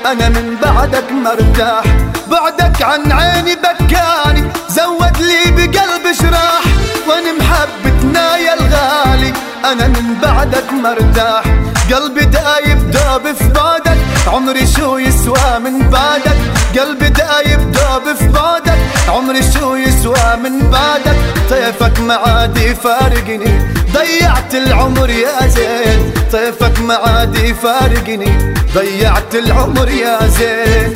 أنا من بعدك مرتاح. بعدك عن عيني بكاني، زود لي بقلب جراح، وأنا محبتنا يا الغالي أنا من بعدك مرتاح. قلبي دايب دوب في بعدك، عمري شو يسوى من بعدك. قلبي دايب دوب في بعدك، عمري شو يسوى من بعدك. طيفك معادي فارقني، ضيعت العمر يا زين. طيفك معادي فارقني، ضيعت العمر يا زين.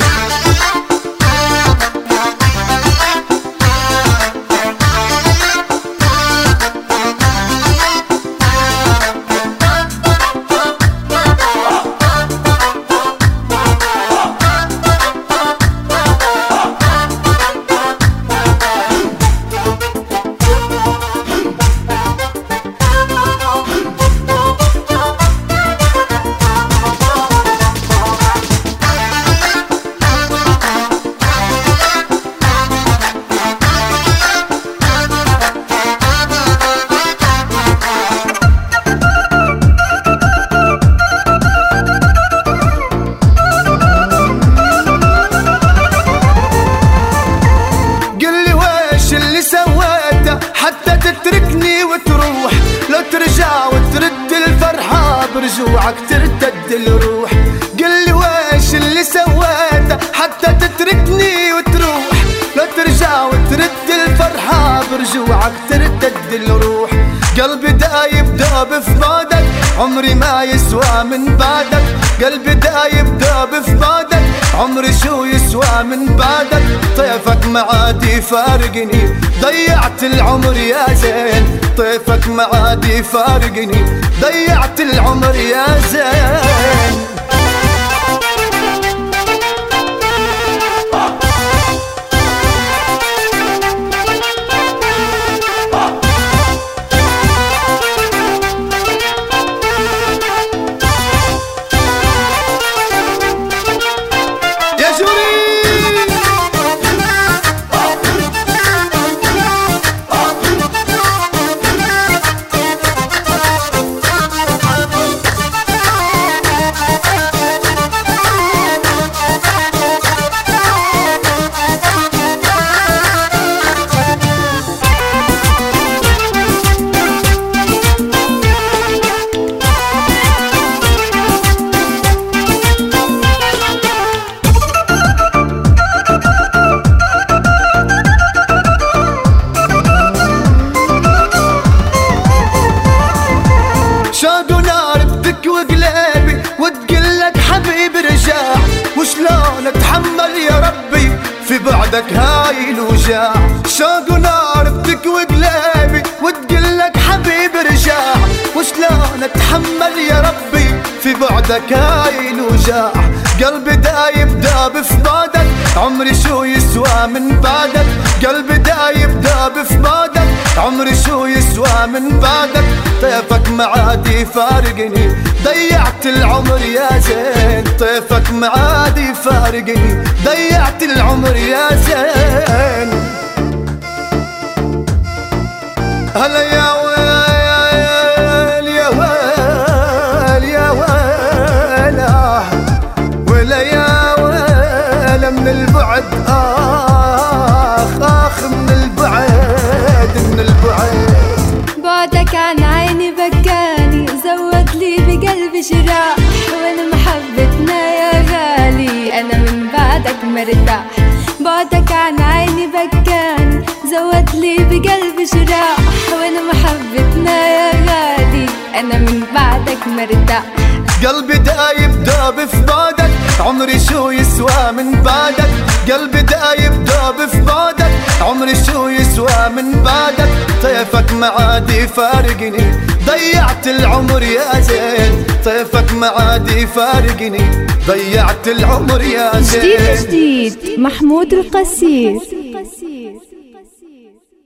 تتركني وتروح، لو ترجع وترد الفرحة برجوعك ترتد الروح. قلي ويش اللي سويته حتى تتركني وتروح، لو ترجع وترد الفرحة برجوعك ترتد الروح. قلبي دايب دوب في بعدك، عمري ما يسوى من بعدك. قلبي دايب دوب في بعدك، عمري شو يسوى من بعدك. طيفك معادي فارقني، ضيعت العمر يا زين. طيفك معادي فارقني، ضيعت العمر يا زين. وشلون اتحمل يا ربي في بعدك هاي الوجاع. شوق ونار بتكوي قلبي وتقلك حبيب رجاع. وشلون اتحمل يا ربي في بعدك هاي الوجاع. قلبي دايب دوب في بعدك، عمري شو يسوى من بعدك. قلبي دايب دوب في بعدك، عمري شو يسوى من بعدك. طيفك معادي فارقني، ضيعت العمر يا زين. طيفك معادي فارقني، ضيعت العمر يا زين. هلا يا ويل يا ويل يا ويل، ولا يا ويل من البعد، آخ من البعد من البعد. بعدك عن عيني بكاني، زود لي بقلبي جراح، وانا محبتنا يا غالي انا من بعدك مرتاح. بعدك عن عيني بكاني، زود لي بقلبي جراح، وانا محبتنا يا غالي انا من بعدك مرتاح. قلبي دايب دوب في بعدك، عمري شو يسوى من بعدك. قلبي دايب دوب في بعدك، عمري شو يسوى من بعدك. طيفك معادي فارقني، ضيعت العمر يا زين. طيفك معادي فارقني، ضيعت العمر يا زين. جديد محمود القصير.